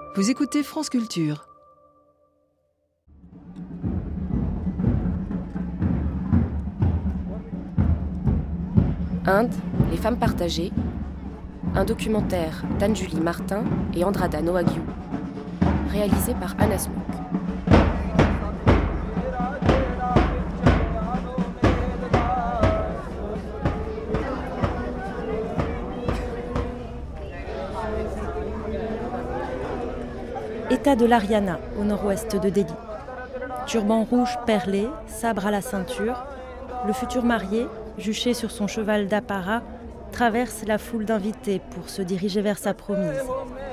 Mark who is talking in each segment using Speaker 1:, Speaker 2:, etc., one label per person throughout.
Speaker 1: Vous écoutez France Culture.
Speaker 2: Inde, les femmes partagées. Un documentaire d'Anne-Julie Martin et Andrada Noagiu, réalisé par Anna Smouk.
Speaker 3: État de l'Haryana, au nord-ouest de Delhi. Turban rouge perlé, sabre à la ceinture, le futur marié, juché sur son cheval d'apparat, traverse la foule d'invités pour se diriger vers sa promise.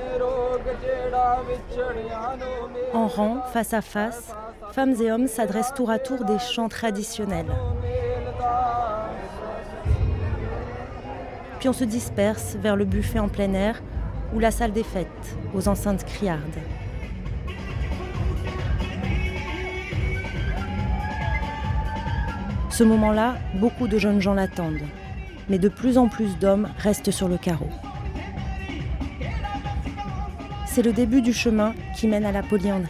Speaker 3: En rang, face à face, femmes et hommes s'adressent tour à tour des chants traditionnels. Puis on se disperse vers le buffet en plein air ou la salle des fêtes, aux enceintes criardes. Ce moment-là, beaucoup de jeunes gens l'attendent. Mais de plus en plus d'hommes restent sur le carreau. C'est le début du chemin qui mène à la polyandrie.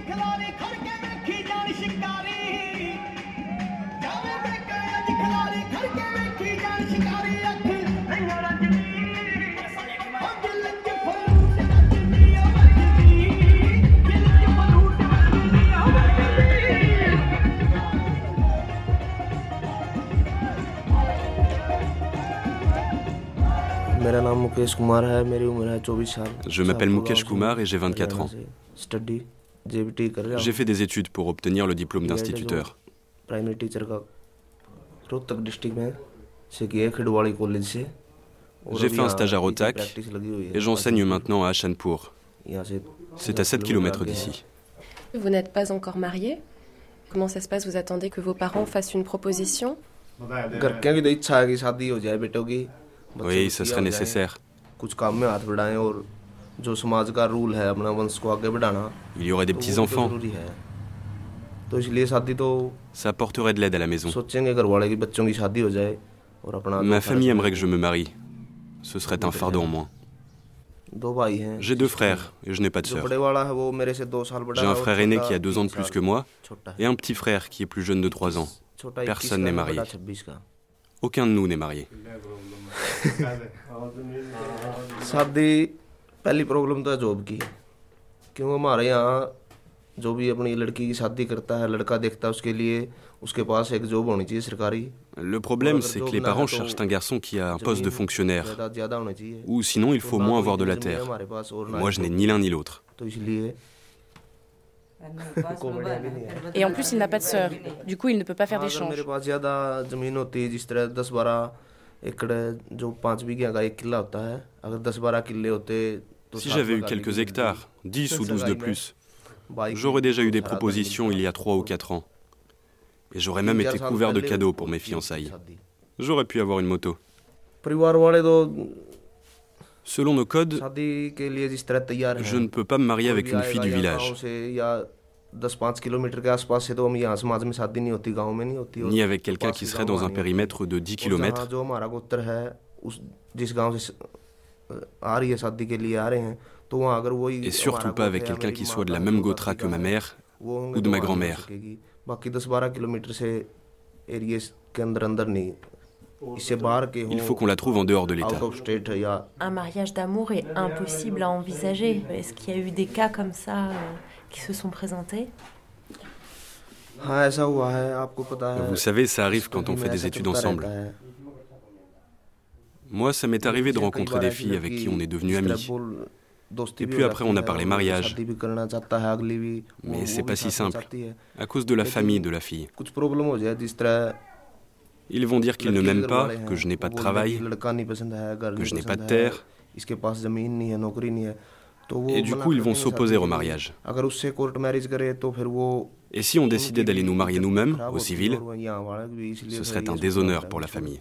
Speaker 4: Je m'appelle Mukesh Kumar et j'ai 24 ans. J'ai fait des études pour obtenir le diplôme d'instituteur. J'ai fait un stage à Rohtak et j'enseigne maintenant à Ashanpur. C'est à 7 km d'ici.
Speaker 2: Vous n'êtes pas encore marié ? Comment ça se passe ? Vous attendez que vos parents fassent une proposition ?
Speaker 4: Oui, ça serait nécessaire. Il y aurait des petits-enfants. Ça apporterait de l'aide à la maison. Ma famille aimerait que je me marie. Ce serait un fardeau en moins. J'ai 2 frères et je n'ai pas de sœur. J'ai un frère aîné qui a 2 ans de plus que moi et un petit frère qui est plus jeune de 3 ans. Personne n'est marié. Aucun de nous n'est marié.
Speaker 5: सादी पहली प्रॉब्लम तो है जॉब की क्यों हमारे यहाँ जो भी अपनी लड़की की शादी करता है लड़का देखता है उसके लिए उसके पास एक जॉब होनी चाहिए सरकारी.
Speaker 4: Le problème, c'est que les parents cherchent un garçon qui a un poste de fonctionnaire. Ou sinon, il faut moins avoir de la terre. Moi, je n'ai ni l'un ni l'autre.
Speaker 6: Et en plus, il n'a pas de sœur. Du coup, il ne peut pas faire d'échange.
Speaker 4: Si j'avais eu quelques hectares, 10 ou 12 de plus, j'aurais déjà eu des propositions il y a 3 ou 4 ans. Et j'aurais même été couvert de cadeaux pour mes fiançailles. J'aurais pu avoir une moto. Selon nos codes, je ne peux pas me marier avec une fille du village. Ni avec quelqu'un qui serait dans un périmètre de 10 km. Et surtout pas avec quelqu'un qui soit de la même gotra que ma mère ou de ma grand-mère. Il faut qu'on la trouve en dehors de l'État.
Speaker 3: Un mariage d'amour est impossible à envisager. Est-ce qu'il y a eu des cas comme ça qui se sont présentés ?
Speaker 4: Vous savez, ça arrive quand on fait des études ensemble. Moi, ça m'est arrivé de rencontrer des filles avec qui on est devenus amis. Et puis après, on a parlé mariage. Mais c'est pas si simple, à cause de la famille de la fille. Ils vont dire qu'ils ne m'aiment pas, que je n'ai pas de travail, que je n'ai pas de terre. Et du coup, ils vont s'opposer au mariage. Et si on décidait d'aller nous marier nous-mêmes, au civil, ce serait un déshonneur pour la famille.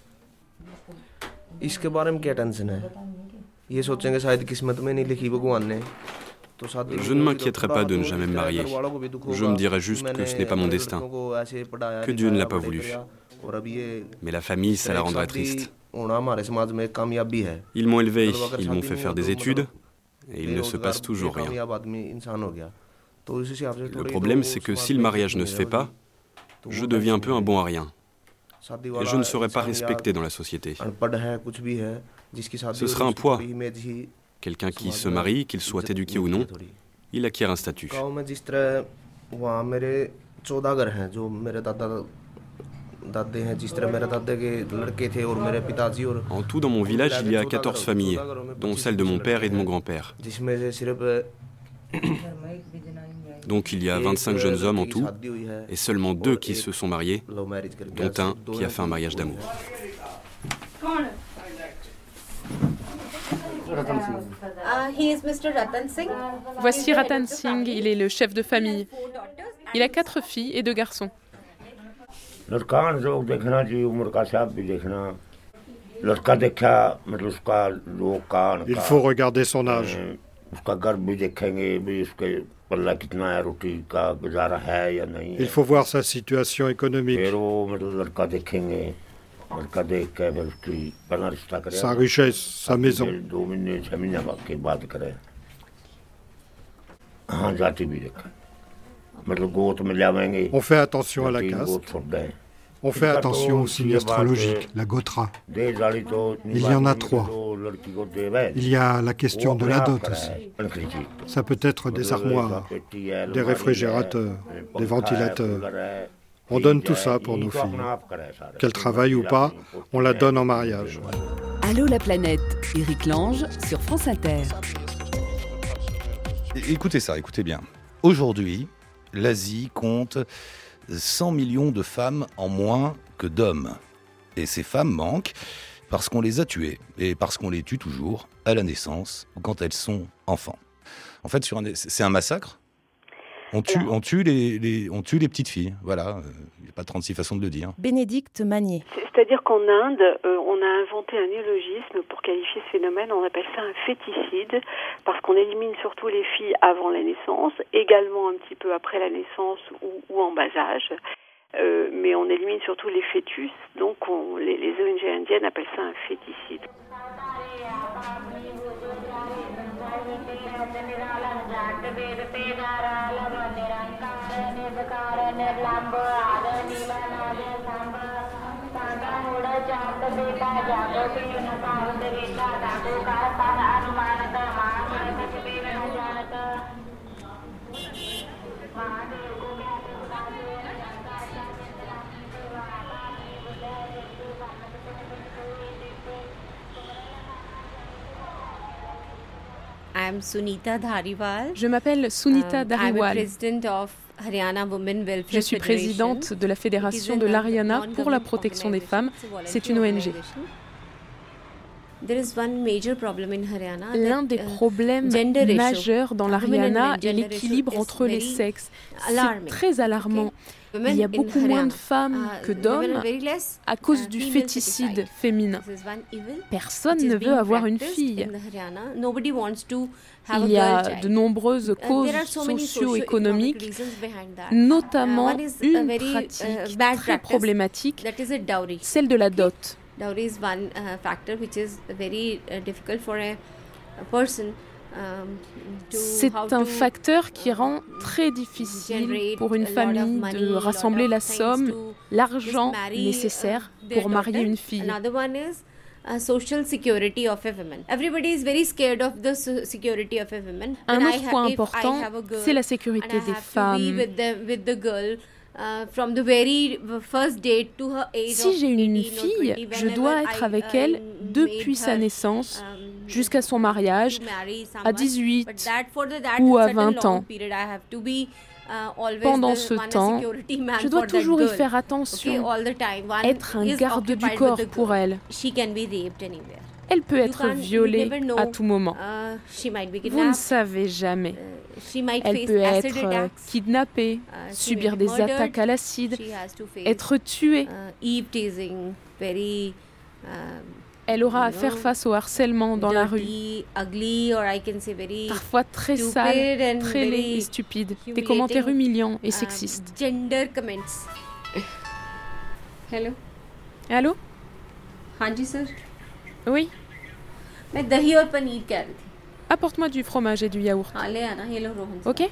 Speaker 4: Je ne m'inquiéterais pas de ne jamais me marier. Je me dirais juste que ce n'est pas mon destin, que Dieu ne l'a pas voulu. Mais la famille, ça la rendrait triste. Ils m'ont élevé, ils m'ont fait faire des études, et il ne se passe toujours rien. Le problème, c'est que si le mariage ne se fait pas, je deviens un peu un bon à rien. Et je ne serai pas respecté dans la société. Ce sera un poids. Quelqu'un qui se marie, qu'il soit éduqué ou non, il acquiert un statut. En tout, dans mon village, il y a 14 familles, dont celle de mon père et de mon grand-père. Donc il y a 25 jeunes hommes en tout, et seulement 2 qui se sont mariés, dont un qui a fait un mariage d'amour.
Speaker 1: Voici Ratan Singh, il est le chef de famille. Il a 4 filles et 2 garçons.
Speaker 7: Il faut regarder son âge. Il faut voir sa situation économique, sa richesse, sa maison. On fait attention à la caste. On fait attention au signe astrologique, la gotra. Il y en a 3. Il y a la question de la dot aussi. Ça peut être des armoires, des réfrigérateurs, des ventilateurs. On donne tout ça pour nos filles. Qu'elles travaillent ou pas, on la donne en mariage.
Speaker 8: Allô la planète, Éric Lange sur France Inter.
Speaker 9: Écoutez ça, écoutez bien. Aujourd'hui, l'Asie compte 100 millions de femmes en moins que d'hommes. Et ces femmes manquent parce qu'on les a tuées et parce qu'on les tue toujours à la naissance ou quand elles sont enfants. En fait, c'est un massacre. On tue les petites filles. Voilà, il n'y a pas 36 façons de le dire.
Speaker 3: Bénédicte Magnier.
Speaker 10: C'est-à-dire qu'en Inde, on a inventé un néologisme pour qualifier ce phénomène. On appelle ça un féticide, parce qu'on élimine surtout les filles avant la naissance, également un petit peu après la naissance ou en bas âge. Mais on élimine surtout les fœtus. Donc les ONG indiennes appellent ça un féticide.
Speaker 1: Je m'appelle Sunita Dhariwal. Je suis présidente de la Fédération de l'Haryana pour la protection des femmes. C'est une ONG. L'un des problèmes majeurs dans l'Haryana est l'équilibre entre les sexes. C'est très alarmant. Il y a beaucoup moins de femmes que d'hommes à cause du féticide féminin. Personne ne veut avoir une fille. Il y a de nombreuses causes socio-économiques, notamment une pratique très problématique, celle de la dot. C'est un facteur qui rend très difficile pour une famille de rassembler la somme, l'argent nécessaire pour marier une fille. Un autre point important, c'est la sécurité des femmes. Si j'ai une fille, je dois être avec elle depuis sa naissance jusqu'à son mariage, à 18 ou à 20 ans. Pendant ce temps, je dois toujours y faire attention, être un garde du corps pour elle. Elle peut être violée à tout moment. Vous ne savez jamais. Elle peut être kidnappée, subir des attaques à l'acide, être tuée. Elle aura à faire face au harcèlement dans la rue. Parfois très sale, très laid et stupide. Des commentaires humiliants et sexistes. Allô? Oui? Apporte-moi du fromage et du yaourt. Ok?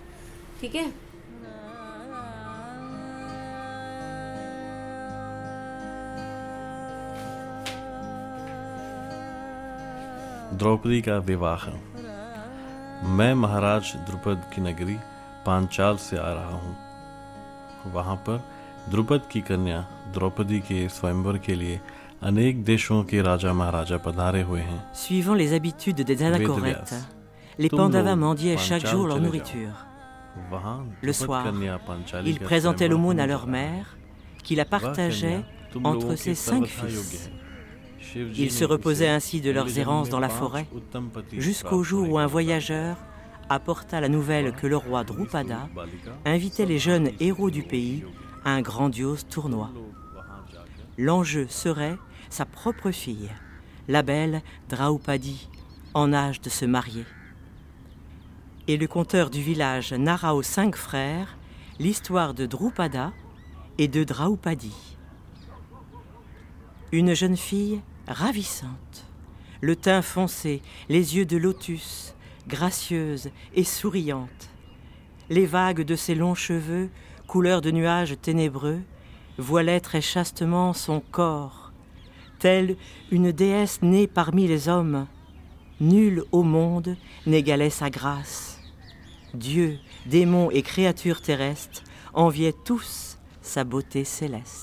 Speaker 11: Draupadi का विवाह। मैं महाराज द्रुपद की नगरी पांचाल से आ रहा हूँ। वहाँ पर द्रुपद की कन्या द्रौपदी के स्वयंवर के लिए अनेक देशों के राजा महाराजा पधारे हुए हैं।
Speaker 12: Suivant les habitudes des anachorètes, les Pandavas mendiaient chaque jour leur nourriture. Le soir, ils présentaient l'aumône à leur mère, qui la partageait entre ses 5 fils. Ils se reposaient ainsi de leurs errances dans la forêt, jusqu'au jour où un voyageur apporta la nouvelle que le roi Drupada invitait les jeunes héros du pays à un grandiose tournoi. L'enjeu serait sa propre fille, la belle Draupadi, en âge de se marier. Et le conteur du village narra aux 5 frères l'histoire de Drupada et de Draupadi. Une jeune fille ravissante, le teint foncé, les yeux de lotus, gracieuse et souriante. Les vagues de ses longs cheveux, couleur de nuages ténébreux, voilaient très chastement son corps. Telle une déesse née parmi les hommes, nul au monde n'égalait sa grâce. Dieux, démons et créatures terrestres enviaient tous sa beauté céleste.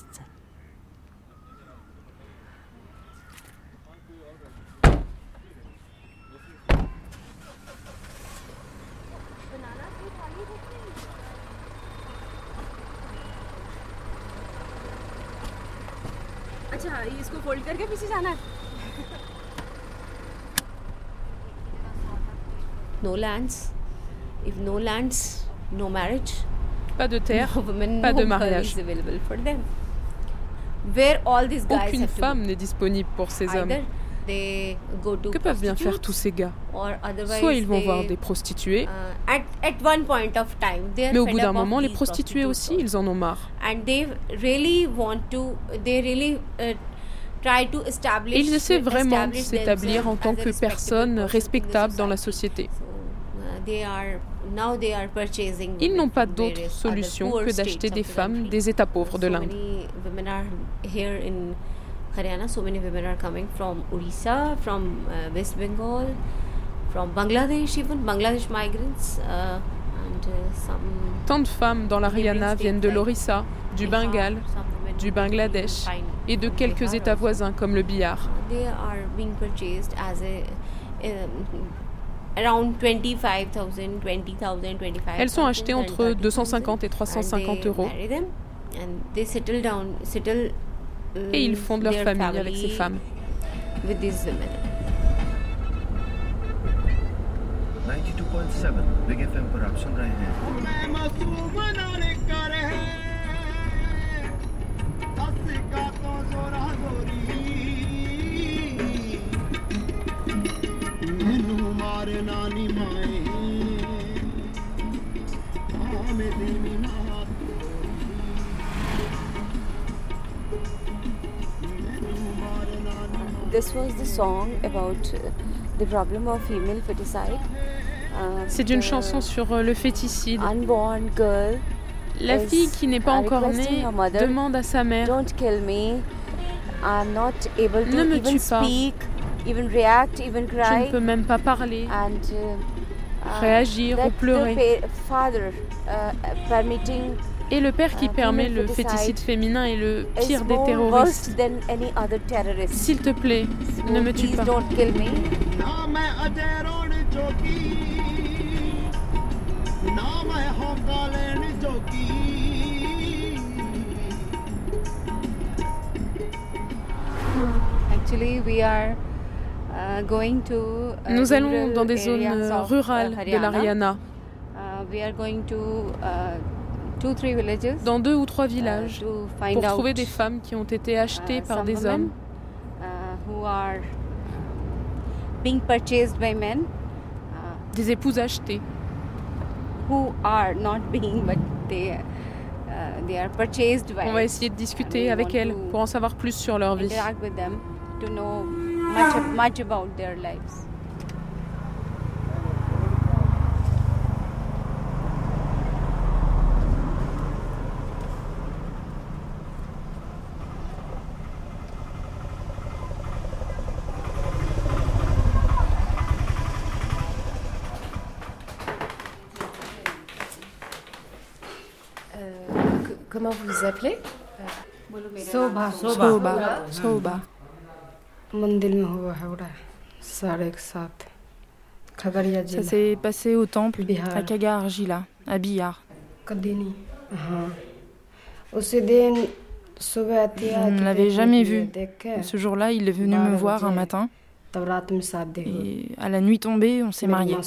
Speaker 1: इसको फोल्ड करके पीछे जाना है।
Speaker 13: No lands. If no lands, no marriage.
Speaker 1: Pas de terre, pas de mariage. Aucune femme n'est disponible pour ces hommes. Que peuvent bien faire tous ces gars? Soit ils vont voir des prostituées, mais au bout d'un moment, les prostituées aussi, ils en ont marre. Et ils essaient vraiment de s'établir en tant que personnes respectables dans la société. Ils n'ont pas d'autre solution que d'acheter des femmes des États pauvres de l'Inde.
Speaker 13: So many women are coming from Orissa, from West Bengal, from Bangladesh, even Bangladesh migrants, and some.
Speaker 1: Tant de femmes dans l'Haryana viennent de l'Orissa, du Bengale, du Bangladesh et de quelques États voisins comme le Bihar.
Speaker 13: They are being purchased as around 25,000, 20,000, 25,000.
Speaker 1: Elles sont achetées entre 250 et 350 euros.
Speaker 13: And they settle down,
Speaker 1: et ils fondent leur famille avec ces femmes.
Speaker 13: With these women.
Speaker 14: 92.7 Big FM पर आप सुन रहे हैं।
Speaker 13: This was the song about the problem of female feticide.
Speaker 1: C'est une chanson sur le féticide.
Speaker 13: Unborn girl.
Speaker 1: La fille qui n'est pas encore née demande à sa mère:
Speaker 13: Don't kill me. I'm not able to
Speaker 1: ne me
Speaker 13: even
Speaker 1: tue pas.
Speaker 13: speak, even react, even cry.
Speaker 1: Je ne peux même pas parler,
Speaker 13: and,
Speaker 1: réagir ou pleurer.
Speaker 13: Father, permitting.
Speaker 1: Et le père qui permet le féticide féminin est le pire des terroristes. S'il te plaît, ne me tue pas. Nous allons dans des zones rurales de l'Haryana. Dans 2 ou 3 villages, pour trouver des femmes qui ont été achetées par des hommes, des épouses achetées,
Speaker 13: on
Speaker 1: va essayer de discuter avec elles pour en savoir plus sur leur vie.
Speaker 15: Comment vous vous appelez?
Speaker 16: Soba.
Speaker 17: Ça s'est passé au temple à Kagar Argila, à Bihar. Je ne l'avais jamais vu. Ce jour-là, il est venu me voir un matin. Et à la nuit tombée, on s'est mariés.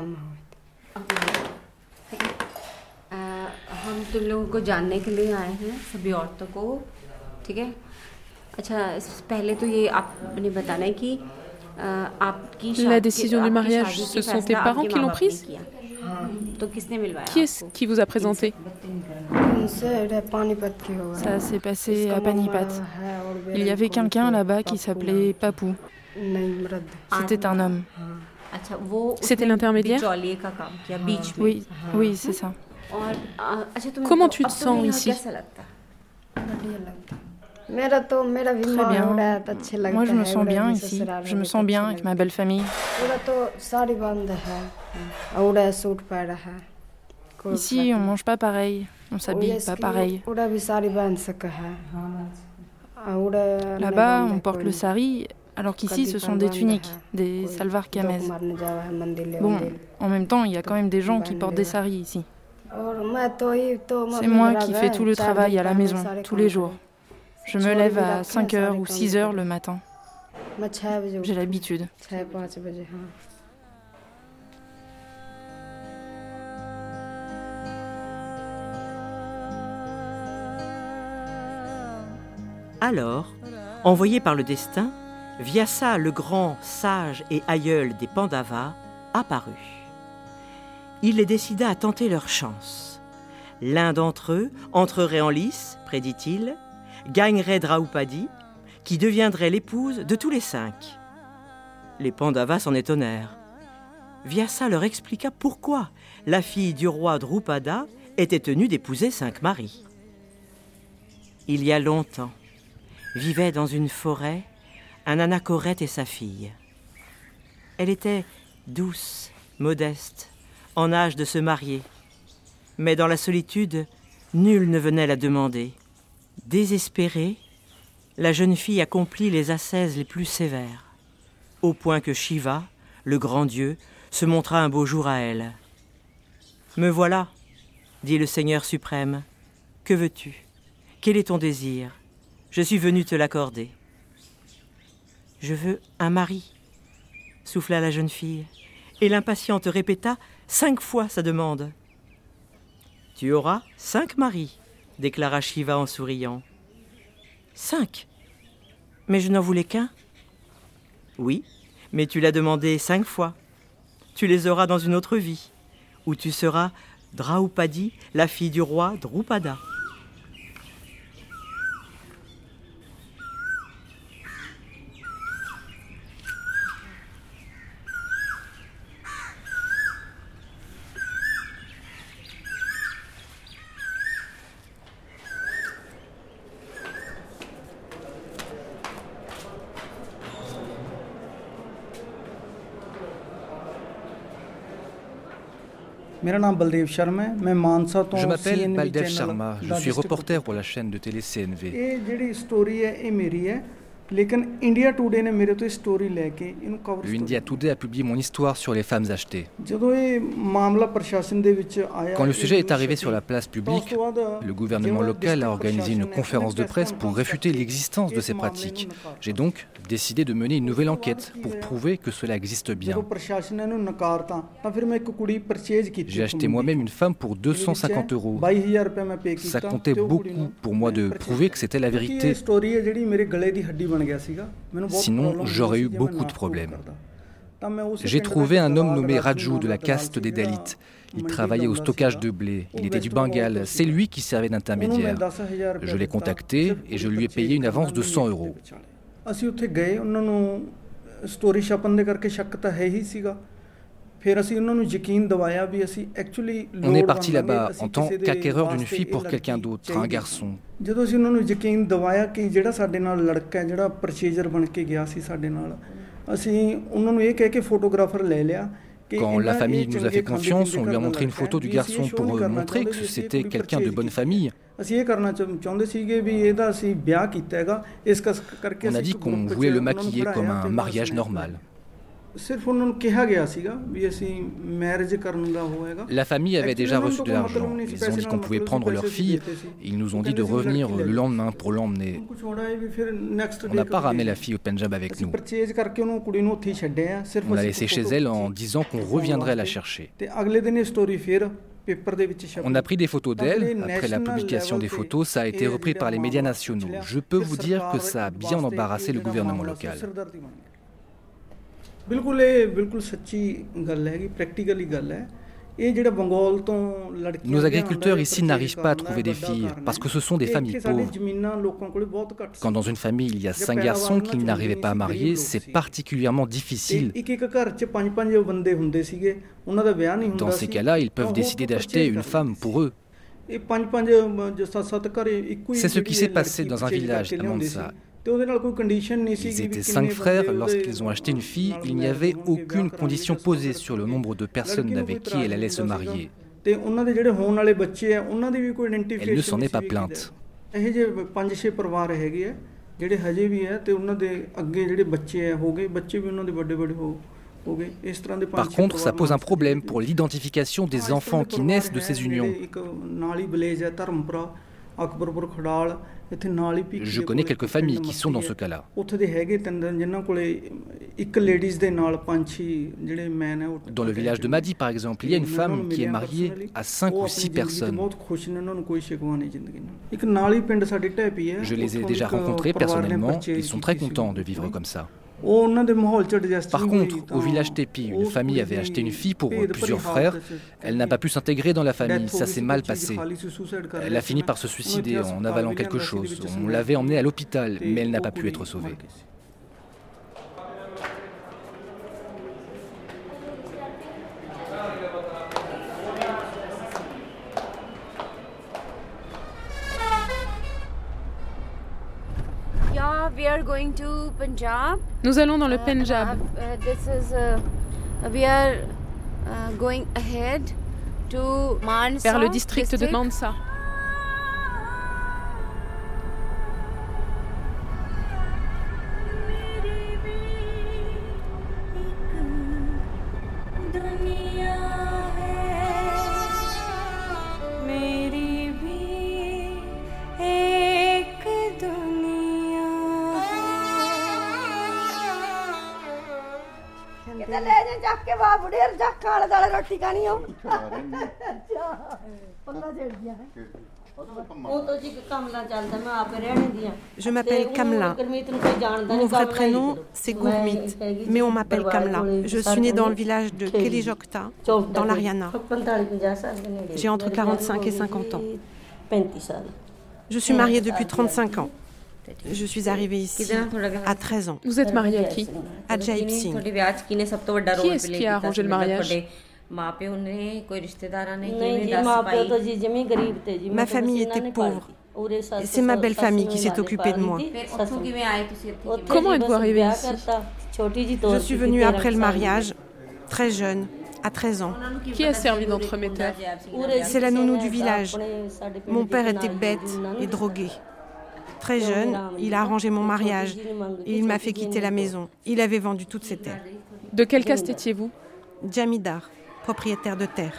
Speaker 13: हम तुम लोगों को जानने के लिए आए हैं सभी औरतों को ठीक है अच्छा पहले तो ये आपने बताना है कि
Speaker 1: La décision du mariage, ce sont tes parents qui l'ont prise? Qui est-ce qui vous a présenté?
Speaker 17: Ça s'est passé à Panipat. Il y avait quelqu'un là-bas qui s'appelait Papou. C'était un homme.
Speaker 1: C'était l'intermédiaire?
Speaker 17: Oui, c'est ça.
Speaker 1: Comment tu te sens ici?
Speaker 17: Très bien. Moi, je me sens bien ici. Je me sens bien avec ma belle famille. Ici, on mange pas pareil. On s'habille pas pareil. Là-bas, on porte le sari, alors qu'ici, ce sont des tuniques, des salvar kamez. Bon, en même temps, il y a quand même des gens qui portent des saris ici. C'est moi qui fais tout le travail à la maison, tous les jours. Je me lève à 5h ou 6h le matin. J'ai l'habitude.
Speaker 12: Alors, envoyé par le destin, Vyasa, le grand sage et aïeul des Pandavas, apparut. Il les décida à tenter leur chance. L'un d'entre eux entrerait en lice, prédit-il, gagnerait Draupadi, qui deviendrait l'épouse de tous les 5. Les Pandavas s'en étonnèrent. Vyasa leur expliqua pourquoi la fille du roi Drupada était tenue d'épouser 5 maris. Il y a longtemps, vivait dans une forêt un anachorète et sa fille. Elle était douce, modeste, en âge de se marier. Mais dans la solitude, nul ne venait la demander. Désespérée, la jeune fille accomplit les ascèses les plus sévères, au point que Shiva, le grand dieu, se montra un beau jour à elle. « Me voilà, dit le Seigneur suprême. Que veux-tu? Quel est ton désir? Je suis venu te l'accorder. »« Je veux un mari, souffla la jeune fille, et l'impatiente répéta 5 fois sa demande. « Tu auras 5 maris, déclara Shiva en souriant. 5 ? Mais je n'en voulais qu'un. Oui, mais tu l'as demandé 5 fois. Tu les auras dans une autre vie, où tu seras Draupadi, la fille du roi Drupada. »
Speaker 18: Je m'appelle Baldev Sharma, je suis reporter pour la chaîne de télé CNV. Le India Today a publié mon histoire sur les femmes achetées. Quand le sujet est arrivé sur la place publique, le gouvernement local a organisé une conférence de presse pour réfuter l'existence de ces pratiques. J'ai donc décidé de mener une nouvelle enquête pour prouver que cela existe bien. J'ai acheté moi-même une femme pour 250 €. Ça comptait beaucoup pour moi de prouver que c'était la vérité. Sinon, j'aurais eu beaucoup de problèmes. J'ai trouvé un homme nommé Raju de la caste des Dalits. Il travaillait au stockage de blé. Il était du Bengale. C'est lui qui servait d'intermédiaire. Je l'ai contacté et je lui ai payé une avance de 100 €. On est parti là-bas en tant qu'acquéreur d'une fille pour quelqu'un d'autre, un garçon. Quand la famille nous a fait confiance, on lui a montré une photo du garçon pour montrer que c'était quelqu'un de bonne famille. On a dit qu'on voulait le maquiller comme un mariage normal. La famille avait déjà reçu de l'argent. Ils ont dit qu'on pouvait prendre leur fille. Ils nous ont dit de revenir le lendemain pour l'emmener. On n'a pas ramené la fille au Pendjab avec nous. On l'a laissée chez elle en disant qu'on reviendrait la chercher. On a pris des photos d'elle. Après la publication des photos, ça a été repris par les médias nationaux. Je peux vous dire que ça a bien embarrassé le gouvernement local. Nos agriculteurs ici n'arrivent pas à trouver des filles parce que ce sont des familles pauvres. Quand dans une famille il y a 5 garçons qu'ils n'arrivaient pas à marier, c'est particulièrement difficile. Dans ces cas-là, ils peuvent décider d'acheter une femme pour eux. C'est ce qui s'est passé dans un village à Mansa. Ils étaient 5 frères. Lorsqu'ils ont acheté une fille, il n'y avait aucune condition posée sur le nombre de personnes avec qui elle allait se marier. Elle ne s'en est pas plainte. Par contre, ça pose un problème pour l'identification des enfants qui naissent de ces unions. Je connais quelques familles qui sont dans ce cas-là. Dans le village de Madi, par exemple, il y a une femme qui est mariée à 5 ou 6 personnes. Je les ai déjà rencontrés personnellement. Ils sont très contents de vivre comme ça. Par contre, au village Tepi, une famille avait acheté une fille pour plusieurs frères. Elle n'a pas pu s'intégrer dans la famille, ça s'est mal passé. Elle a fini par se suicider en avalant quelque chose. On l'avait emmenée à l'hôpital, mais elle n'a pas pu être sauvée.
Speaker 1: Nous allons dans le Pendjab. Vers le district de Mansa.
Speaker 15: Je m'appelle Kamla. Mon vrai prénom, c'est Gourmit, mais on m'appelle Kamla. Je suis née dans le village de Kelijokta, dans l'Haryana. J'ai entre 45 et 50 ans. Je suis mariée depuis 35 ans. Je suis arrivée ici à 13 ans.
Speaker 1: Vous êtes mariée à qui?
Speaker 15: À Jaip Singh.
Speaker 1: Qui est-ce qui a arrangé le mariage?
Speaker 15: Ma famille était pauvre. Et c'est ma belle famille qui s'est occupée de moi.
Speaker 1: Comment êtes-vous arrivée ici?
Speaker 15: Je suis venue après le mariage, très jeune, à 13 ans.
Speaker 1: Qui a servi d'entremetteur?
Speaker 15: C'est la nounou du village. Mon père était bête et drogué. Très jeune, il a arrangé mon mariage et il m'a fait quitter la maison. Il avait vendu toutes ses terres.
Speaker 1: De quelle caste étiez-vous?
Speaker 15: Jamidar, propriétaire de terre.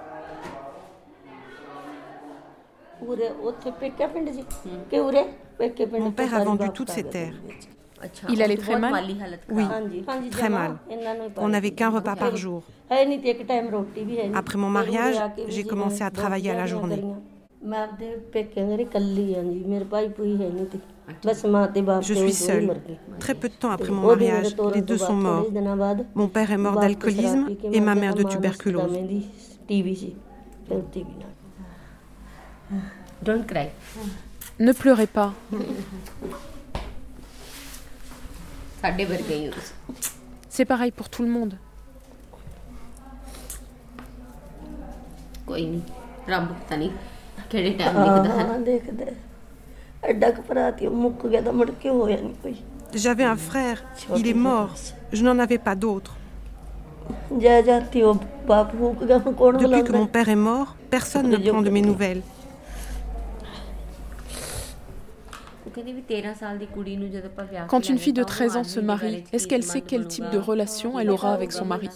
Speaker 15: Mon père a vendu toutes ses terres.
Speaker 1: Il allait très mal?
Speaker 15: Oui, très mal. On n'avait qu'un repas par jour. Après mon mariage, j'ai commencé à travailler à la journée. Je suis seule. Très peu de temps après mon mariage, les deux sont morts. Mon père est mort d'alcoolisme et ma mère de tuberculose.
Speaker 1: Ne pleurez pas. C'est pareil pour tout le monde.
Speaker 15: J'avais un frère, il est mort. Je n'en avais pas d'autre. Depuis que mon père est mort, personne ne prend de mes nouvelles.
Speaker 1: Quand une fille de 13 ans se marie, est-ce qu'elle sait quel type de relation elle aura avec son mari?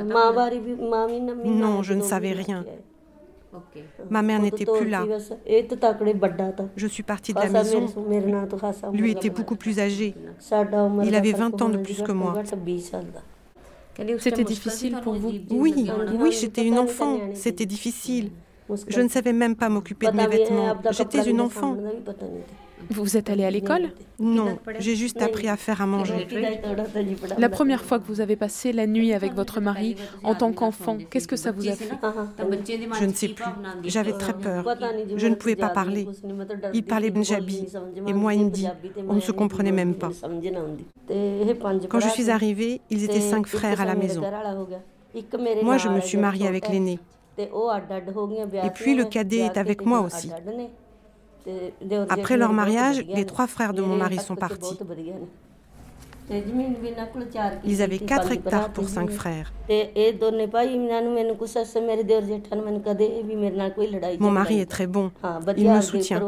Speaker 15: Non, je ne savais rien. Ma mère n'était plus là. Je suis partie de la maison. Lui était beaucoup plus âgé. Il avait 20 ans de plus que moi.
Speaker 1: C'était difficile pour vous?
Speaker 15: Oui, j'étais une enfant. C'était difficile. Je ne savais même pas m'occuper de mes vêtements. J'étais une enfant.
Speaker 1: Vous êtes allée à l'école?
Speaker 15: Non, j'ai juste appris à faire à manger.
Speaker 1: La première fois que vous avez passé la nuit avec votre mari en tant qu'enfant, qu'est-ce que ça vous a fait?
Speaker 15: Je ne sais plus. J'avais très peur. Je ne pouvais pas parler. Il parlait punjabi et moi hindi. On ne se comprenait même pas. Quand je suis arrivée, ils étaient 5 frères à la maison. Moi, je me suis mariée avec l'aîné. Et puis le cadet est avec moi aussi. Après leur mariage, les 3 frères de mon mari sont partis. Ils avaient 4 hectares pour 5 frères. Mon mari est très bon. Il me soutient.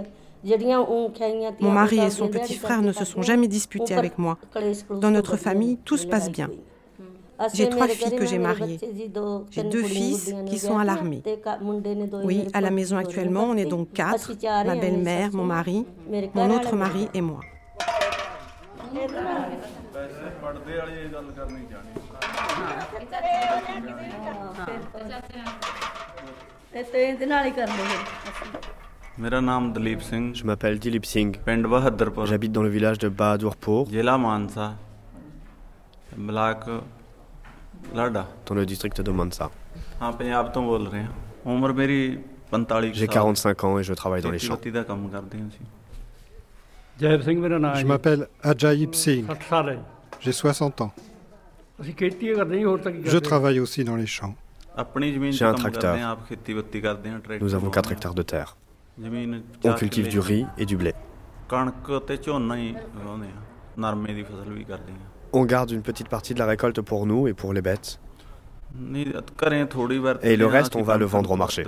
Speaker 15: Mon mari et son petit frère ne se sont jamais disputés avec moi. Dans notre famille, tout se passe bien. J'ai 3 filles que j'ai mariées. J'ai 2 fils qui sont à l'armée. Oui, à la maison actuellement, on est donc 4. Ma belle-mère, mon mari, mon autre mari et moi.
Speaker 19: Je m'appelle Dilip Singh. J'habite dans le village de Bahadurpur, dans le district de Mansa. J'ai 45 ans et je travaille dans les champs.
Speaker 7: Je m'appelle Ajaib Singh. J'ai 60 ans. Je travaille aussi dans les champs.
Speaker 19: J'ai un tracteur. Nous avons 4 hectares de terre. On cultive du riz et du blé. On garde une petite partie de la récolte pour nous et pour les bêtes. Et le reste, on va le vendre au marché.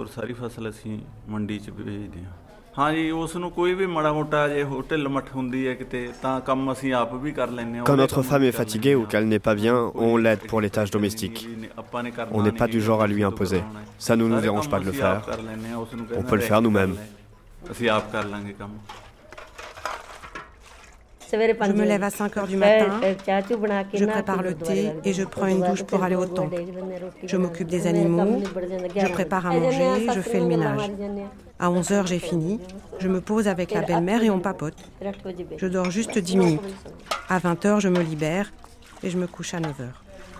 Speaker 19: Quand notre femme est fatiguée ou qu'elle n'est pas bien, on l'aide pour les tâches domestiques. On n'est pas du genre à lui imposer. Ça ne nous dérange pas de le faire. On peut le faire nous-mêmes.
Speaker 15: Je me lève à 5 heures du matin, je prépare le thé et je prends une douche pour aller au temple. Je m'occupe des animaux, je prépare à manger, je fais le ménage. À 11 heures, j'ai fini. Je me pose avec la belle-mère et on papote. Je dors juste 10 minutes. À 20 heures, je me libère et je me couche à 9 heures.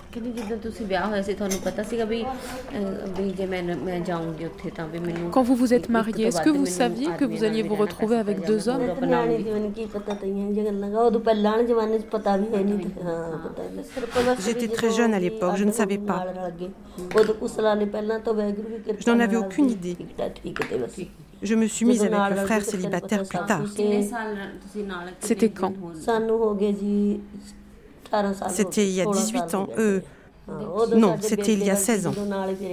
Speaker 1: Quand vous vous êtes mariés, est-ce que vous saviez que vous alliez vous retrouver avec 2 hommes?
Speaker 15: J'étais très jeune à l'époque, je ne savais pas. Je n'en avais aucune idée. Je me suis mise avec le frère célibataire plus tard.
Speaker 1: C'était quand?
Speaker 15: C'était il y a 18 ans. Non, c'était il y a 16 ans.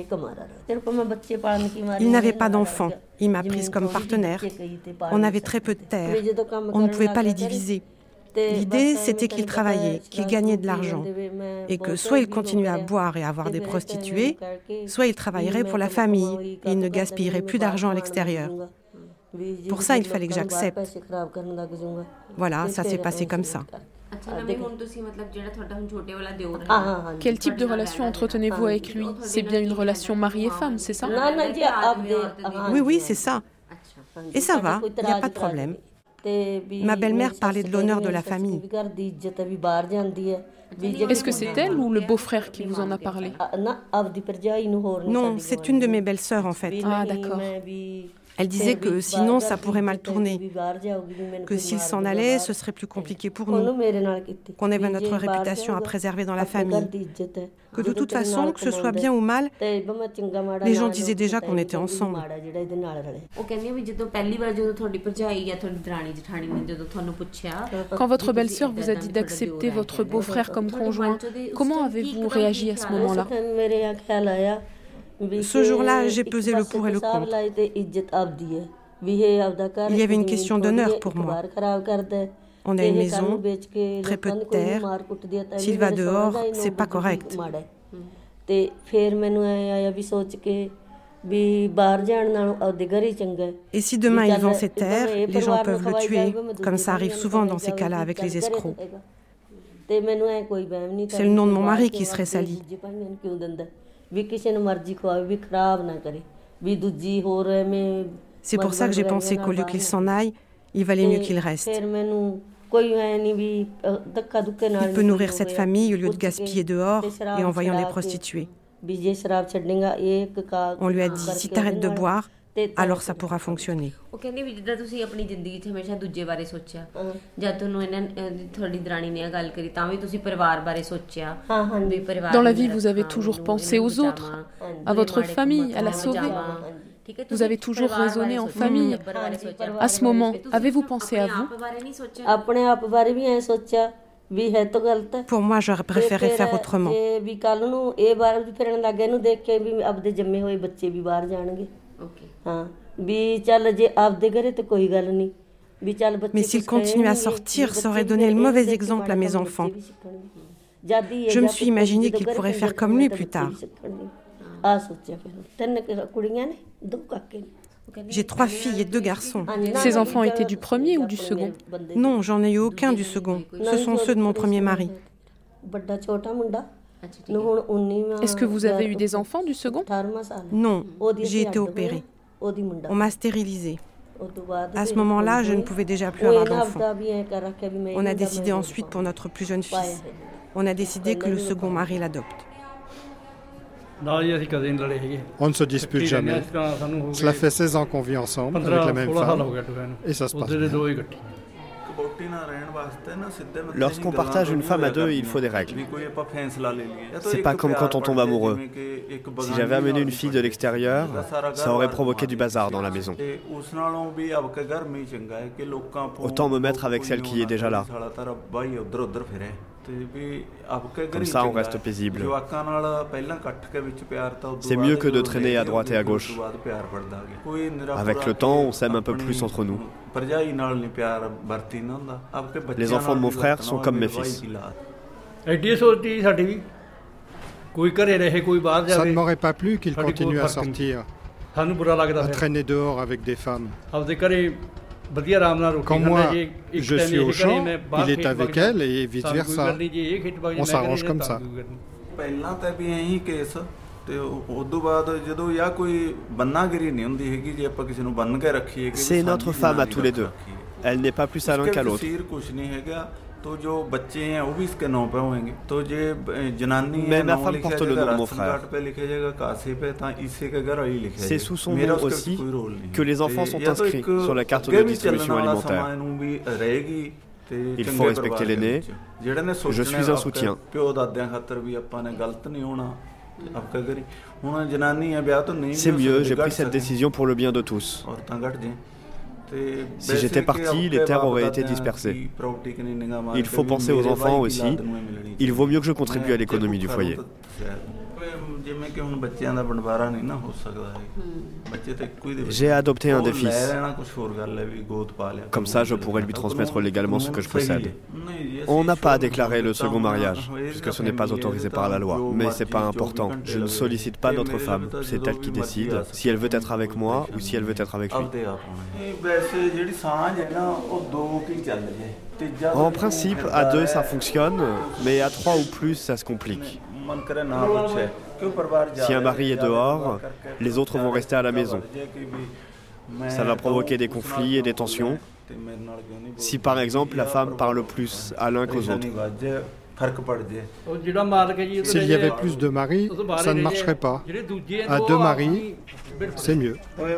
Speaker 15: Il n'avait pas d'enfants. Il m'a prise comme partenaire. On avait très peu de terre. On ne pouvait pas les diviser. L'idée, c'était qu'il travaillait, qu'il gagnait de l'argent. Et que soit il continuait à boire et à avoir des prostituées, soit il travaillerait pour la famille et il ne gaspillerait plus d'argent à l'extérieur. Pour ça, il fallait que j'accepte. Voilà, ça s'est passé comme ça.
Speaker 1: Quel type de relation entretenez-vous avec lui? C'est bien une relation mari et femme, c'est ça?
Speaker 15: Oui, c'est ça. Et ça va, il n'y a pas de problème. Ma belle-mère parlait de l'honneur de la famille.
Speaker 1: Est-ce que c'est elle ou le beau-frère qui vous en a parlé?
Speaker 15: Non, c'est une de mes belles-sœurs en fait.
Speaker 1: Ah, d'accord.
Speaker 15: Elle disait que sinon ça pourrait mal tourner, que s'il s'en allait, ce serait plus compliqué pour nous, qu'on avait notre réputation à préserver dans la famille, que de toute façon, que ce soit bien ou mal, les gens disaient déjà qu'on était ensemble.
Speaker 1: Quand votre belle-sœur vous a dit d'accepter votre beau-frère comme conjoint, comment avez-vous réagi à ce moment-là ?
Speaker 15: Ce jour-là, j'ai pesé le pour et le contre. Il y avait une question d'honneur pour moi. On a une maison, très peu de terre. S'il va dehors, c'est pas correct. Et si demain il vend ses terres, les gens peuvent le tuer, comme ça arrive souvent dans ces cas-là avec les escrocs. C'est le nom de mon mari qui serait sali. C'est pour ça que j'ai pensé qu'au lieu qu'il s'en aille, il valait mieux qu'il reste. Il peut nourrir cette famille au lieu de gaspiller dehors et en voyant des prostituées. On lui a dit, si t'arrêtes de boire, alors ça pourra fonctionner.
Speaker 1: Dans la vie, vous avez toujours pensé aux autres, à votre famille, à la sauver. Vous avez toujours raisonné en famille. À ce moment, avez-vous pensé à vous ?
Speaker 15: Pour moi, j'aurais préféré faire autrement. Mais s'il continue à sortir, ça aurait donné le mauvais exemple à mes enfants. Je me suis imaginé qu'il pourrait faire comme lui plus tard. J'ai 3 filles et 2 garçons.
Speaker 1: Ces enfants étaient du premier ou du second ?
Speaker 15: Non, j'en ai eu aucun du second. Ce sont ceux de mon premier mari.
Speaker 1: Est-ce que vous avez eu des enfants du second ?
Speaker 15: Non, j'ai été opérée. On m'a stérilisée. À ce moment-là, je ne pouvais déjà plus avoir d'enfants. On a décidé ensuite pour notre plus jeune fils. On a décidé que le second mari l'adopte.
Speaker 7: On ne se dispute jamais. Cela fait 16 ans qu'on vit ensemble avec la même femme et ça se passe bien.
Speaker 19: Lorsqu'on partage une femme à 2, il faut des règles. C'est pas comme quand on tombe amoureux. Si j'avais amené une fille de l'extérieur, ça aurait provoqué du bazar dans la maison. Autant me mettre avec celle qui est déjà là. Comme ça, on reste paisible. C'est mieux que de traîner à droite et à gauche. Avec le temps, on s'aime un peu plus entre nous. Les enfants de mon frère sont comme mes fils.
Speaker 7: Ça ne m'aurait pas plu qu'il continue à sortir, à traîner dehors avec des femmes. Quand moi, je suis au champ, il est avec elle et vice-versa. On s'arrange comme ça.
Speaker 19: C'est notre femme à tous les deux. Elle n'est pas plus à l'un qu'à l'autre. Mais ma femme porte le nom de mon frère. C'est sous son nom aussi que les enfants sont inscrits sur la carte de distribution alimentaire. Il faut respecter l'aîné. Je suis un soutien. C'est mieux, j'ai pris cette décision pour le bien de tous. Si j'étais parti, les terres auraient été dispersées. Il faut penser aux enfants aussi. Il vaut mieux que je contribue à l'économie du foyer. J'ai adopté un des fils. Comme ça, je pourrais lui transmettre légalement ce que je possède. On n'a pas déclaré le second mariage, puisque ce n'est pas autorisé par la loi. Mais c'est pas important. Je ne sollicite pas notre femme. C'est elle qui décide si elle veut être avec moi ou si elle veut être avec lui. En principe, à 2 ça fonctionne, mais à 3 ou plus ça se complique. Si un mari est dehors, les autres vont rester à la maison. Ça va provoquer des conflits et des tensions. Si par exemple la femme parle plus à l'un qu'aux autres.
Speaker 7: S'il y avait plus de maris, ça ne marcherait pas. À 2 maris, c'est mieux.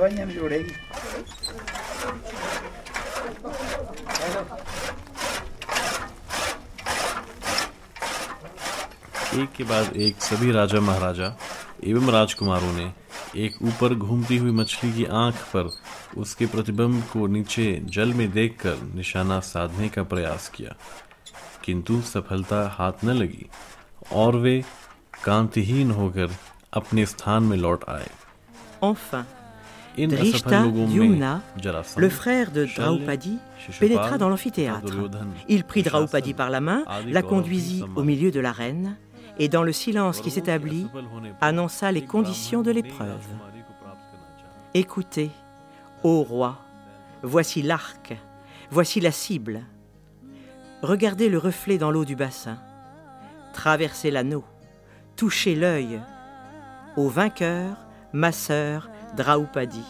Speaker 11: एक के बाद एक सभी राजा महाराजा एवं राजकुमारों ने एक ऊपर घूमती हुई मछली की आंख पर उसके प्रतिबिंब को नीचे जल में देखकर निशाना साधने का प्रयास किया, किंतु सफलता हाथ न लगी और वे कांतिहीन होकर अपने स्थान में लौट आए।
Speaker 12: Enfin, Drishta Dyumna, le frère de Draupadi, pénétra dans l'amphithéâtre. Il prit Draupadi par la main, la conduisit au milieu de l'arène et dans le silence qui s'établit, annonça les conditions de l'épreuve. Écoutez, ô roi, voici l'arc, voici la cible. Regardez le reflet dans l'eau du bassin. Traversez l'anneau, touchez l'œil. Au vainqueur, ma sœur Draupadi.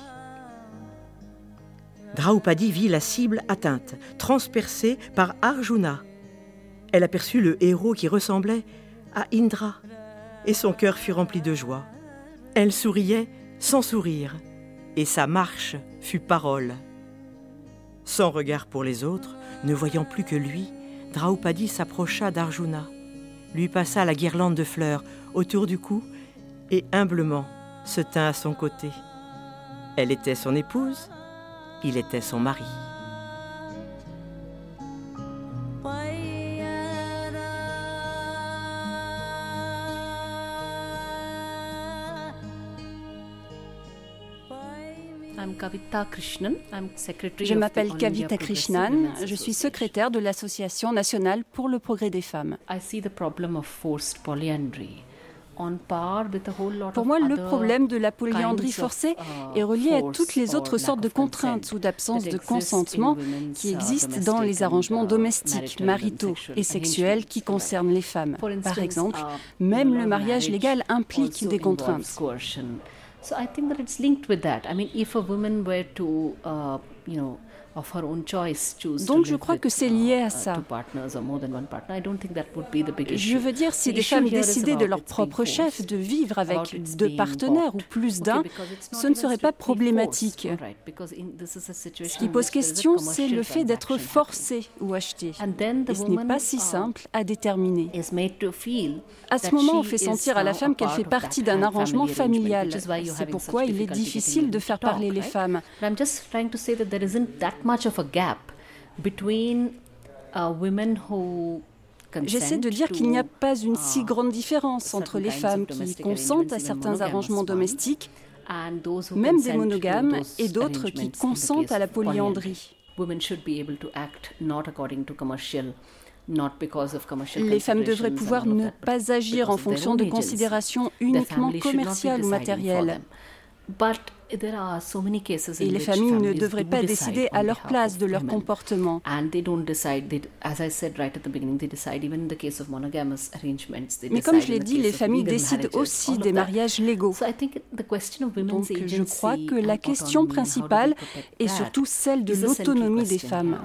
Speaker 12: Draupadi vit la cible atteinte, transpercée par Arjuna. Elle aperçut le héros qui ressemblait à Indra, et son cœur fut rempli de joie. Elle souriait sans sourire, et sa marche fut parole. Sans regard pour les autres, ne voyant plus que lui, Draupadi s'approcha d'Arjuna, lui passa la guirlande de fleurs autour du cou et humblement se tint à son côté. Elle était son épouse, il était son mari.
Speaker 20: Je m'appelle Kavita Krishnan, je suis secrétaire de l'Association nationale pour le progrès des femmes. Pour moi, le problème de la polyandrie forcée est relié à toutes les autres sortes de contraintes ou d'absence de consentement qui existent dans les arrangements domestiques, maritaux et sexuels qui concernent les femmes. Par exemple, même le mariage légal implique des contraintes.
Speaker 1: So I think that it's linked with that. I mean, if a woman were to, of her own choice, choose
Speaker 20: Donc je crois que c'est lié à ça. Je veux dire, si des femmes décidaient de leur propre chef de vivre avec 2 partenaires ou plus d'un, ce ne serait pas problématique. Ce qui pose question, c'est le fait d'être forcé ou acheté. Et ce n'est pas si simple à déterminer. À ce moment, on fait sentir à la femme qu'elle fait partie d'un arrangement familial. C'est pourquoi il est difficile de faire parler les femmes.
Speaker 1: Much of a gap between women who
Speaker 20: J'essaie de dire qu'il n'y a pas une si grande différence entre les femmes qui consentent à certains arrangements domestiques, même des monogames, et d'autres qui consentent à la polyandrie. Les femmes devraient pouvoir ne pas agir en fonction de considérations uniquement commerciales ou matérielles. Et les familles ne devraient pas décider à leur place de leur comportement. Mais comme je l'ai dit, les familles décident aussi des mariages légaux. Donc je crois que la question principale est surtout celle de l'autonomie des femmes.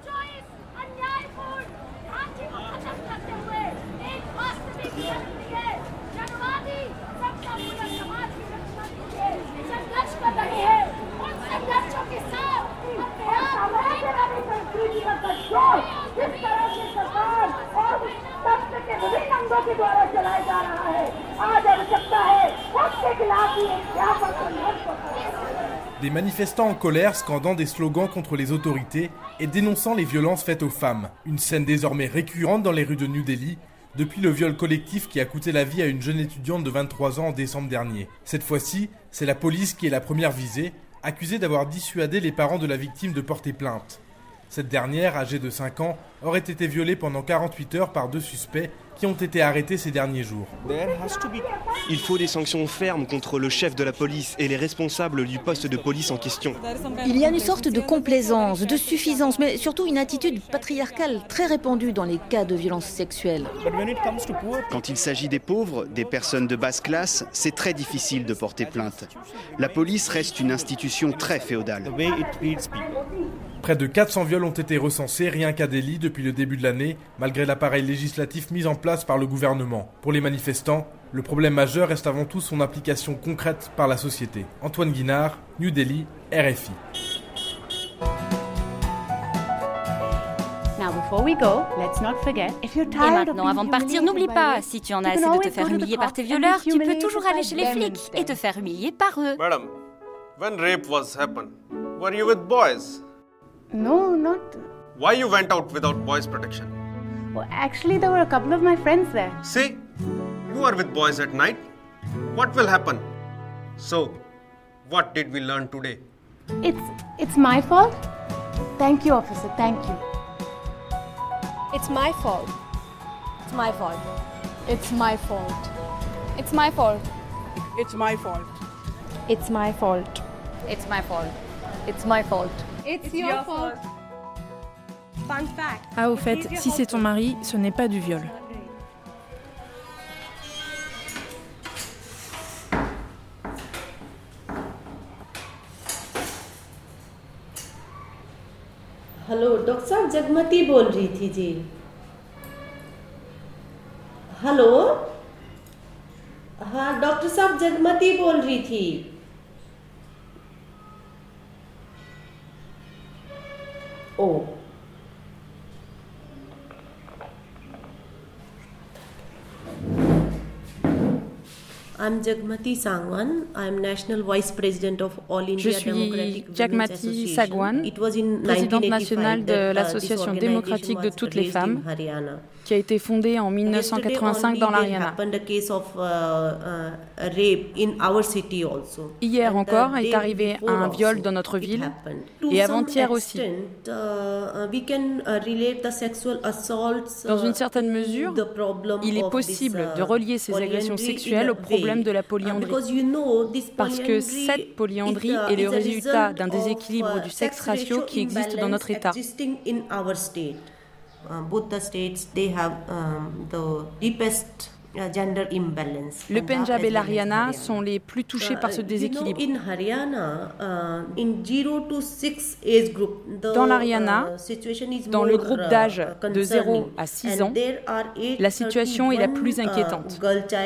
Speaker 21: Des manifestants en colère scandant des slogans contre les autorités et dénonçant les violences faites aux femmes. Une scène désormais récurrente dans les rues de New Delhi depuis le viol collectif qui a coûté la vie à une jeune étudiante de 23 ans en décembre dernier. Cette fois-ci, c'est la police qui est la première visée, accusée d'avoir dissuadé les parents de la victime de porter plainte. Cette dernière, âgée de 5 ans, aurait été violée pendant 48 heures par 2 suspects qui ont été arrêtés ces derniers jours.
Speaker 22: Il faut des sanctions fermes contre le chef de la police et les responsables du poste de police en question.
Speaker 23: Il y a une sorte de complaisance, de suffisance, mais surtout une attitude patriarcale très répandue dans les cas de violences sexuelles.
Speaker 22: Quand il s'agit des pauvres, des personnes de basse classe, c'est très difficile de porter plainte. La police reste une institution très féodale.
Speaker 21: Près de 400 viols ont été recensés rien qu'à Delhi depuis le début de l'année, malgré l'appareil législatif mis en place par le gouvernement. Pour les manifestants, le problème majeur reste avant tout son application concrète par la société. Antoine Guinard, New Delhi, RFI.
Speaker 2: Et maintenant, avant de partir, n'oublie pas, si tu en as assez de te faire humilier par tes violeurs, tu peux toujours aller chez les flics et te faire humilier par eux.
Speaker 5: Madam, when rape was happened, were you with boys?
Speaker 6: No, not.
Speaker 5: Why you went out without boys' protection?
Speaker 6: Well, actually, there were a couple of my friends there.
Speaker 5: See, you are with boys at night. What will happen? So, what did we learn today?
Speaker 6: It's my fault. Thank you, officer. Thank you.
Speaker 24: It's my fault.
Speaker 25: It's my fault.
Speaker 24: It's my fault. It's my fault.
Speaker 25: It's my fault.
Speaker 24: It's my fault.
Speaker 25: It's my fault. It's my fault.
Speaker 24: It's your fault.
Speaker 25: Fun fact.
Speaker 17: Ah, au fait, si c'est ton mari, ce n'est pas du viol.
Speaker 26: Hello doctor साहब जगमती बोल रही थी जी। हेलो, हाँ डॉक्टर साहब जगमती बोल रही थी। ओ I'm Jagmati Sangwan. I'm National Vice President of All India Democratic
Speaker 17: Women's Association.
Speaker 26: It was in
Speaker 17: présidente nationale de l'Association démocratique de toutes les femmes, qui a été fondée en 1985 dans l'Haryana. Hier encore est arrivé un viol dans notre ville, et avant-hier aussi. Dans une certaine mesure, il est possible de relier ces agressions sexuelles au problème de la polyandrie. Parce que cette polyandrie est le résultat d'un déséquilibre du sexe ratio qui existe dans notre État. Le Pendjab et l'Haryana sont les plus touchés par ce déséquilibre. Dans l'Haryana, dans le groupe d'âge de 0 à 6 ans, la situation est la plus inquiétante.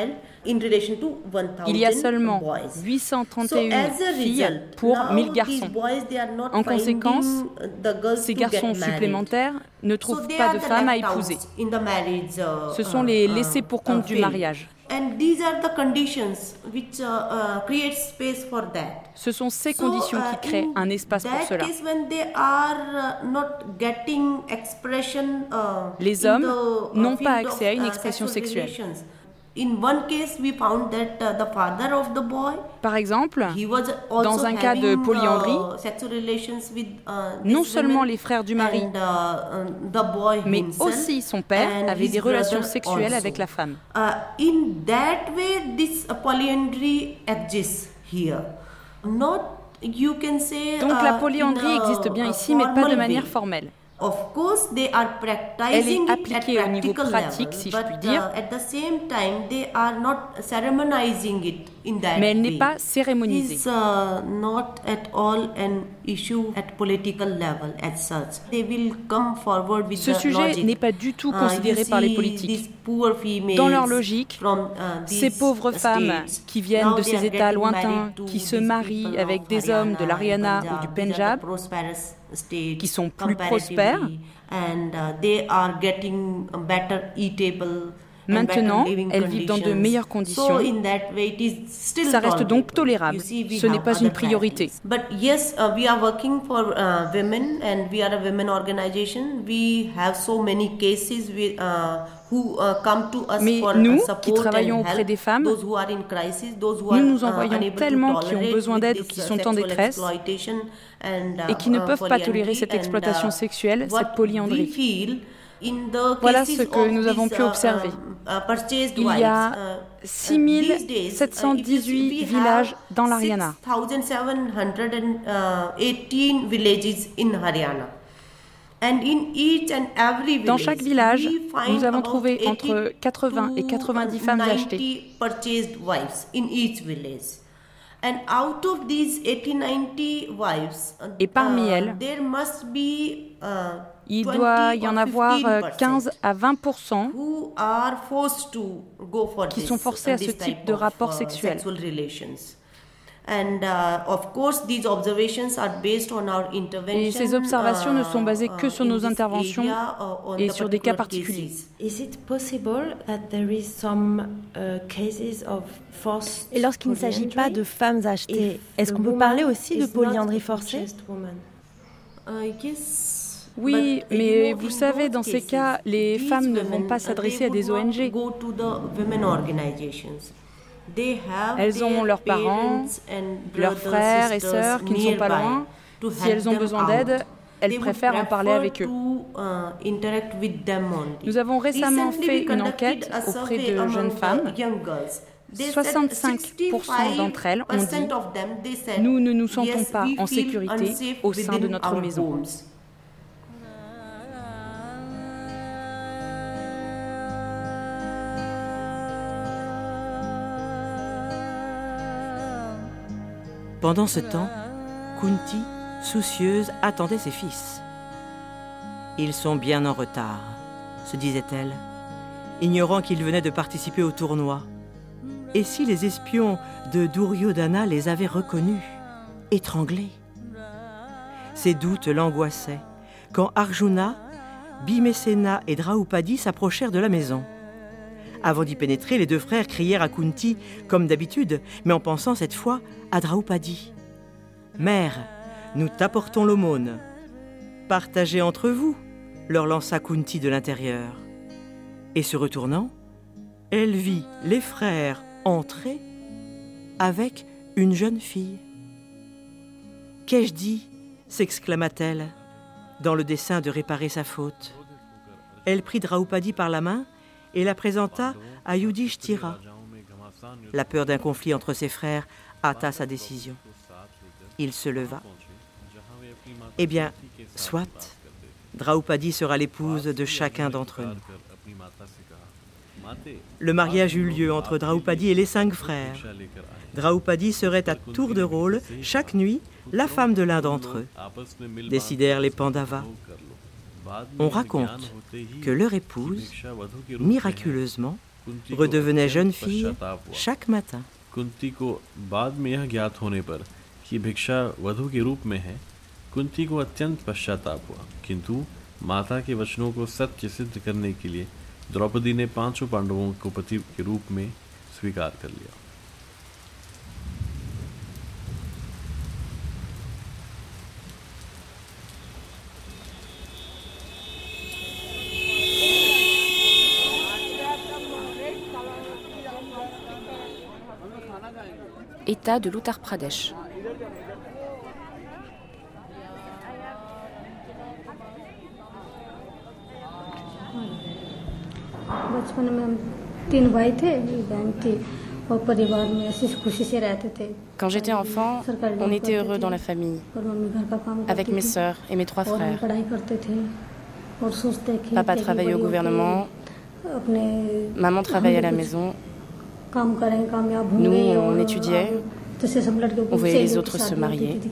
Speaker 17: Il y a seulement 831 filles pour 1000 garçons. En conséquence, ces garçons supplémentaires ne trouvent pas de femmes à épouser. Ce sont les laissés pour compte du mariage. Ce sont ces conditions qui créent un espace pour cela. Les hommes n'ont pas accès à une expression sexuelle. Par exemple, dans un cas de polyandrie, non seulement les frères du mari, mais aussi son père avaient des relations sexuelles avec la femme. Donc la polyandrie existe bien ici, mais pas de manière formelle. Elle est appliquée au niveau pratique, si je puis dire, mais elle n'est pas cérémonisée. Ce sujet n'est pas du tout considéré par les politiques. Dans leur logique, ces pauvres femmes qui viennent de ces États lointains, qui se marient avec des hommes de l'Haryana ou du Pendjab, qui sont plus prospères, maintenant, elles vivent dans de meilleures conditions. Ça reste donc tolérable. Ce n'est pas une priorité. Mais nous, qui travaillons auprès des femmes, nous nous en voyons tellement qui ont besoin d'aide ou qui sont en détresse et qui ne peuvent pas tolérer cette exploitation sexuelle, cette polyandrie. Voilà ce que nous avons pu observer. Il y a 6718 villages dans l'Haryana. Dans chaque village, nous avons trouvé entre 80 et 90 femmes achetées.
Speaker 3: Et parmi elles, il doit y en avoir 15 à 20% qui sont forcés à ce type de rapport sexuel. Et ces observations ne sont basées que sur nos interventions et sur des cas particuliers.
Speaker 4: Et lorsqu'il ne s'agit pas de femmes achetées, est-ce qu'on peut parler aussi de polyandrie forcée?
Speaker 3: Oui, mais vous savez, dans ces cas, les femmes ne vont pas s'adresser à des ONG. Elles ont leurs parents, leurs frères et sœurs qui ne sont pas loin. Si elles ont besoin d'aide, elles préfèrent en parler avec eux. Nous avons récemment fait une enquête auprès de jeunes femmes. 65% d'entre elles ont dit « Nous ne nous sentons pas en sécurité au sein de notre maison ».
Speaker 12: Pendant ce temps, Kunti, soucieuse, attendait ses fils. Ils sont bien en retard, se disait-elle, ignorant qu'ils venaient de participer au tournoi. Et si les espions de Duryodhana les avaient reconnus, étranglés? Ses doutes l'angoissaient quand Arjuna, Bhimesena et Draupadi s'approchèrent de la maison. Avant d'y pénétrer, les deux frères crièrent à Kunti, comme d'habitude, mais en pensant cette fois à Draupadi. « Mère, nous t'apportons l'aumône. Partagez entre vous », leur lança Kunti de l'intérieur. Et se retournant, elle vit les frères entrer avec une jeune fille. « Qu'ai-je dit ?» s'exclama-t-elle, dans le dessein de réparer sa faute. Elle prit Draupadi par la main et la présenta à Yudhishthira. La peur d'un conflit entre ses frères hâta sa décision. Il se leva. « Eh bien, soit, Draupadi sera l'épouse de chacun d'entre nous. » Le mariage eut lieu entre Draupadi et les 5 frères. Draupadi serait à tour de rôle, chaque nuit, la femme de l'un d'entre eux. Décidèrent les Pandavas. On raconte que leur épouse, miraculeusement, redevenait jeune fille chaque matin.
Speaker 11: Kunti को बाद में यह ज्ञात होने पर कि भिक्षा वधू के रूप में है, कुंती को अत्यंत पश्चाताप हुआ, किंतु माता के वचनों को सत्य सिद्ध करने के लिए द्रौपदी ने 5 पांडवों को पति के रूप में स्वीकार कर लिया।
Speaker 1: État de l'Uttar Pradesh. Quand j'étais enfant, on était heureux dans la famille, avec mes sœurs et mes 3 frères. Papa travaillait au gouvernement, maman travaillait à la maison. Nous, on étudiait, on voyait les autres se marier.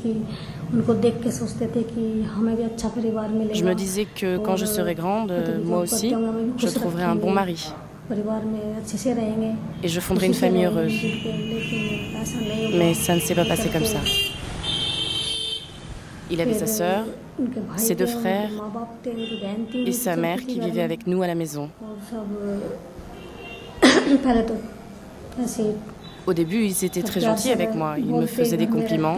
Speaker 1: Je me disais que quand je serais grande, moi aussi, je trouverais un bon mari. Et je fonderais une famille heureuse. Mais ça ne s'est pas passé comme ça. Il avait sa sœur, ses 2 frères et sa mère qui vivaient avec nous à la maison. Au début, ils étaient très gentils avec moi. Ils me faisaient des compliments.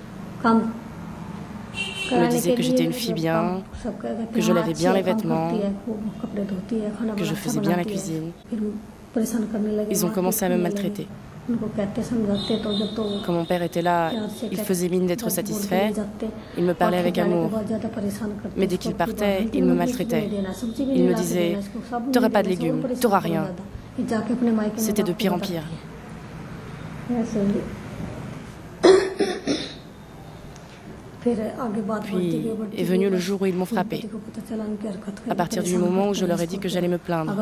Speaker 1: Ils me disaient que j'étais une fille bien, que je lavais bien les vêtements, que je faisais bien la cuisine. Ils ont commencé à me maltraiter. Quand mon père était là, il faisait mine d'être satisfait. Il me parlait avec amour. Mais dès qu'il partait, il me maltraitait. Il me disait « T'auras pas de légumes, t'auras rien ». C'était de pire en pire. Puis est venu le jour où ils m'ont frappée. À partir du moment où je leur ai dit que j'allais me plaindre.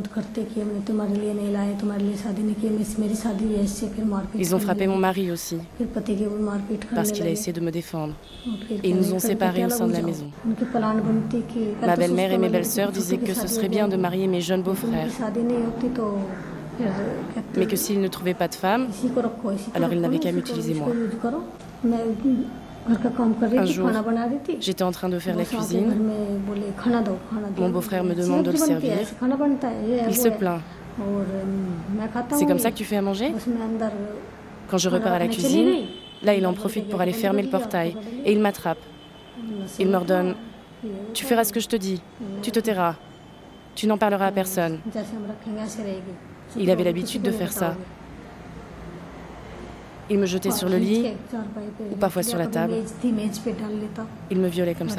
Speaker 1: Ils ont frappé mon mari aussi, parce qu'il a essayé de me défendre. Et ils nous ont séparés au sein de la maison. Ma belle-mère et mes belles-sœurs disaient que ce serait bien de marier mes jeunes beaux-frères. Mais que s'ils ne trouvaient pas de femme, alors ils n'avaient qu'à m'utiliser moi. Un jour, j'étais en train de faire la cuisine. Mon beau-frère me demande de le servir. Il se plaint. C'est comme ça que tu fais à manger? Quand je repars à la cuisine, là il en profite pour aller fermer le portail et il m'attrape. Il m'ordonne: tu feras ce que je te dis, tu te tairas, tu n'en parleras à personne. Il avait l'habitude de faire ça. Il me jetait sur le lit ou parfois sur la table. Il me violait comme ça.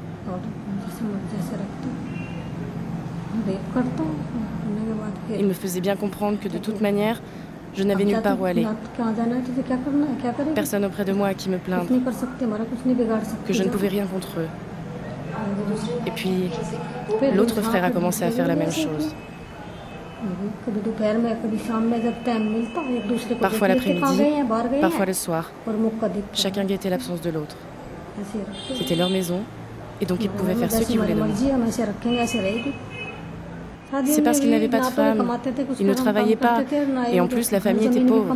Speaker 1: Il me faisait bien comprendre que de toute manière, je n'avais nulle part où aller. Personne auprès de moi à qui me plaindre. Que je ne pouvais rien contre eux. Et puis, l'autre frère a commencé à faire la même chose. Parfois l'après-midi, parfois le soir. Chacun guettait l'absence de l'autre. C'était leur maison, et donc ils pouvaient faire ce qu'ils voulaient de moi. C'est parce qu'ils n'avaient pas de femme, ils ne travaillaient pas, et en plus la famille était pauvre.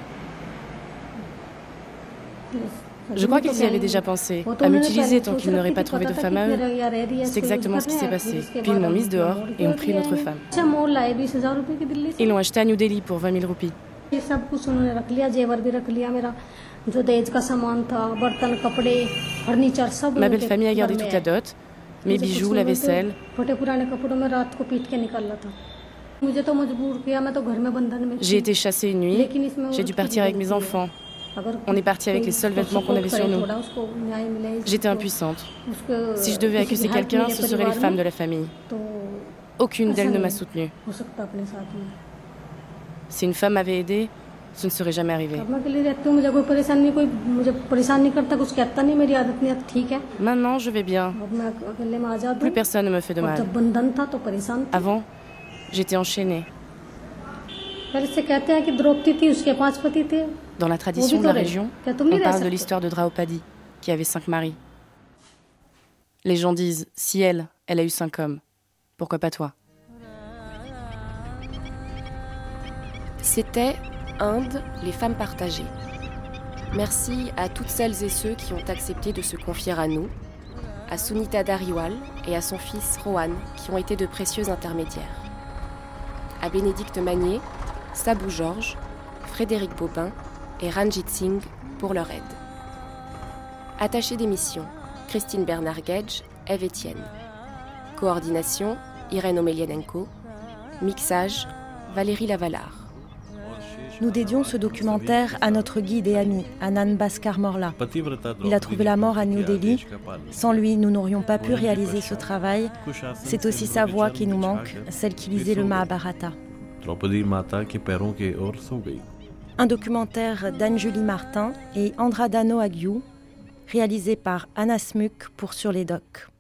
Speaker 1: Je crois qu'ils y avaient déjà pensé, à m'utiliser tant qu'ils n'auraient pas trouvé de femme à eux. C'est exactement ce qui s'est passé. Puis ils m'ont mise dehors et ont pris notre femme. Ils l'ont achetée à New Delhi pour 20 000 roupies. Ma belle famille a gardé toute la dot, mes bijoux, la vaisselle. J'ai été chassée une nuit, j'ai dû partir avec mes enfants. On est parti avec les seuls vêtements qu'on avait sur nous. J'étais impuissante. Si je devais accuser quelqu'un, ce seraient les femmes de la famille. Aucune d'elles ne m'a soutenue. Si une femme m'avait aidée, ce ne serait jamais arrivé. Maintenant, je vais bien. Plus personne ne me fait de mal. Avant, j'étais enchaînée. Dans la tradition de la région, on parle de l'histoire de Draupadi, qui avait 5 maris. Les gens disent, si elle a eu 5 hommes, pourquoi pas toi? C'était Inde, les femmes partagées. Merci à toutes celles et ceux qui ont accepté de se confier à nous, à Sunita Dhariwal et à son fils Rohan, qui ont été de précieux intermédiaires. À Bénédicte Magnier, Sabou Georges, Frédéric Bobin et Ranjit Singh pour leur aide. Attachée d'émission, Christine Bernard-Gedge, Ève Etienne. Coordination, Irène Omelianenko. Mixage, Valérie Lavallard.
Speaker 4: Nous dédions ce documentaire à notre guide et ami, Anand Bhaskar Morla. Il a trouvé la mort à New Delhi. Sans lui, nous n'aurions pas pu réaliser ce travail. C'est aussi sa voix qui nous manque, celle qui lisait le Mahabharata. Un documentaire d'Anne-Julie Martin et Andra Dano Agiu, réalisé par Anna Smuk pour Sur les Docs.